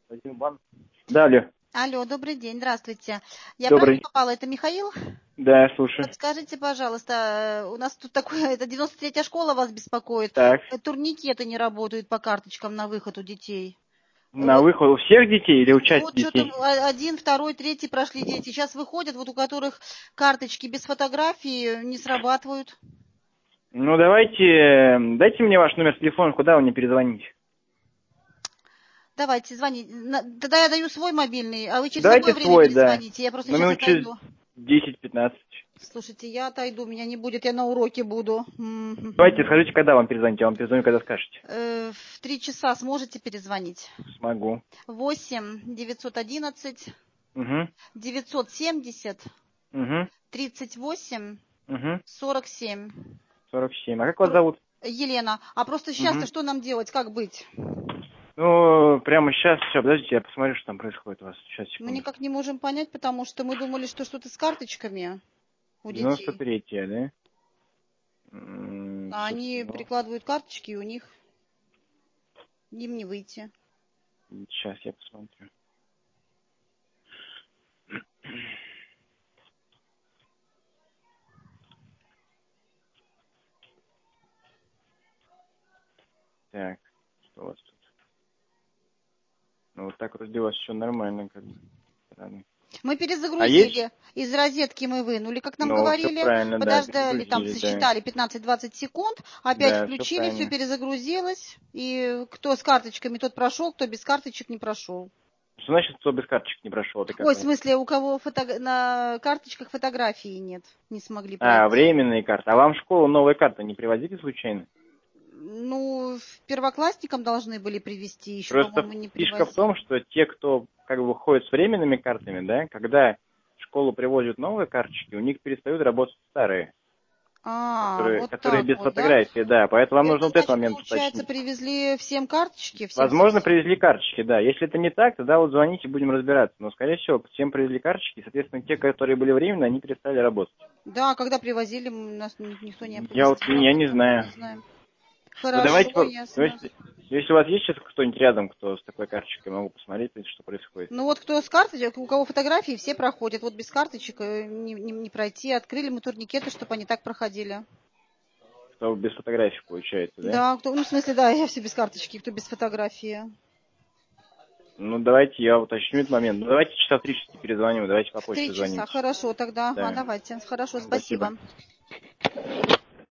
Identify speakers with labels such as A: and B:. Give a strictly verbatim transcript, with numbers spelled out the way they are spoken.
A: Один бан. Да, алло.
B: Алло, добрый день, здравствуйте. Я правильно
A: Добрый.
B: попала? Это Михаил?
A: Да, слушаю.
B: Подскажите, пожалуйста, у нас тут такое, это девяносто третья школа вас беспокоит.
A: Так,
B: Э, Турникеты не работают по карточкам на выход у детей.
A: на
B: Вот,
A: выход у всех детей или у части
B: вот что-то
A: детей?
B: один, второй, третий прошли дети. Сейчас выходят, вот у которых карточки без фотографии не срабатывают.
A: Ну, давайте, э, дайте мне ваш номер телефона, куда вы мне перезвоните.
B: Давайте, звоните. На- Тогда я даю свой мобильный, а вы через какое
A: Давайте
B: время
A: свой, да.
B: перезвоните? Я просто
A: Ну,
B: сейчас
A: минут через
B: отойду.
A: десять-пятнадцать.
B: Слушайте, я отойду, меня не будет, я на уроке буду.
A: Давайте скажите, когда вам перезвонить, я вам перезвоню, когда скажете.
B: Э, В три часа сможете перезвонить?
A: Смогу.
B: Восемь девятьсот одиннадцать
A: Угу,
B: девятьсот семьдесят
A: угу,
B: тридцать восемь
A: угу.
B: сорок семь.
A: сорок семь. А как вас
B: Про-
A: зовут?
B: Елена, а просто сейчас-то
A: Угу.
B: что нам делать, как быть?
A: Ну, прямо сейчас, все, подождите, я посмотрю, что там происходит у вас. Сейчас,
B: Мы
A: секунду.
B: никак не можем понять, потому что мы думали, что что-то с карточками у
A: девяносто
B: детей.
A: третья, да? М,
B: А они
A: слушайте, ну,
B: прикладывают карточки, и у них им не выйти.
A: сейчас я посмотрю. Так, что у вас тут? Ну, вот так вроде у вас все нормально, как бы. Странно.
B: Мы
A: А есть?
B: перезагрузили, из розетки мы вынули, как нам
A: Ну, все
B: говорили,
A: правильно, да,
B: подождали, там
A: перегрузили, да.
B: сосчитали пятнадцать-двадцать секунд, опять
A: Да, все
B: включили, все
A: правильно.
B: перезагрузилось, и кто с карточками, тот прошел, кто без карточек не прошел.
A: Что значит, кто без карточек не прошел? Это
B: Ой,
A: как
B: в
A: вас?
B: смысле, у кого фото... на карточках фотографии нет, не смогли
A: А,
B: пройти.
A: временные карты. А вам в школу новые карты не привозили случайно?
B: Ну, первоклассникам должны были привезти, еще,
A: Просто
B: по-моему, не
A: фишка в том,
B: привозили.
A: что те, кто как бы ходит с временными картами, да, когда в школу привозят новые карточки, у них перестают работать старые,
B: А,
A: которые,
B: вот
A: которые
B: так
A: без
B: вот, да?
A: фотографии, да. Поэтому вам нужно
B: Это
A: вот этот
B: значит,
A: момент
B: получается,
A: уточнить.
B: привезли всем карточки,
A: Возможно,
B: всем-всем-всем.
A: привезли карточки, да. Если это не так, тогда вот звоните, будем разбираться. Но, скорее всего, всем привезли карточки, и, соответственно, те, которые были временные, они перестали работать.
B: Да, когда привозили, м, нас ни- никто не
A: Я вот,
B: оповестил об
A: я не
B: этом, мы
A: знаю.
B: не знаем.
A: Ну, давайте,
B: Хорошо,
A: по- ну,
B: ясно.
A: если, если у вас есть сейчас кто-нибудь рядом, кто с такой карточкой, могу посмотреть, что происходит.
B: Ну вот кто с карточек, у кого фотографии, все проходят. Вот без карточек э, не, не- не пройти. Открыли мы турникеты, чтобы они так проходили.
A: Кто без фотографий, получается, да?
B: Да, кто, ну в смысле, да, я все без карточки, кто без фотографии.
A: Ну, давайте я уточню этот момент. Ну, давайте часа три шести перезвоним, давайте по
B: В три
A: почте
B: часа,
A: звоните.
B: хорошо, тогда, а,
A: Да,
B: давайте. Хорошо,
A: спасибо.
B: спасибо.